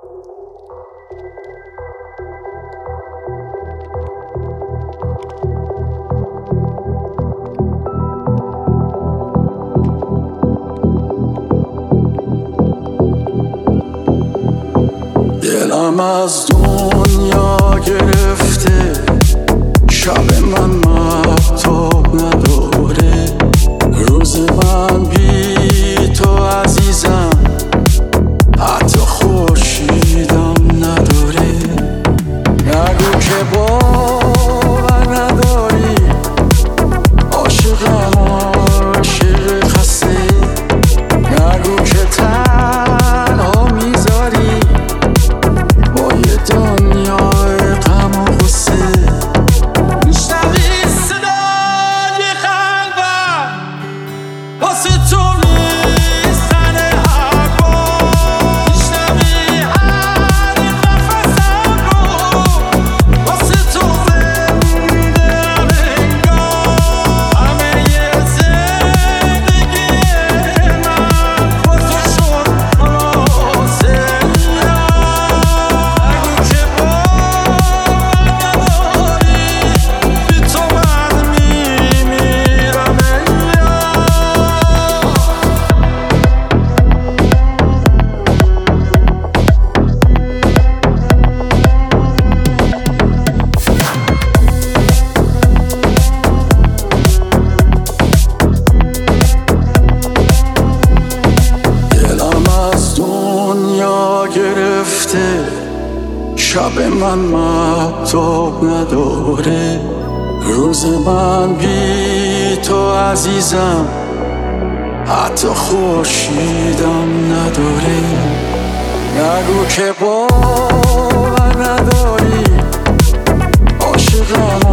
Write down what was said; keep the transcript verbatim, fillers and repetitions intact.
دلم از دنیا گرفته، شب من مهتاب نداره، روز من بی تو عزیزم حتی خورشیدم نداره. نگو که باور نداری، عاشقم عاشق خسته، نگو که تنها میذاری با یه دنیای غم و غصه. میشنوی صدای قلبم واسه تو میزنه هر بار، میشنوی هر نفسم رو واسه تو زنده ام انگار. همه زندگی من واسه شد خلاصه. نگو که باور نداری، بی تو من میمیرم انگار. دلم از دنیا گرفته، شب من مهتاب نداره، روز من بی تو عزیزم حتی خورشیدم نداره. نگو که باور نداری، عاشقم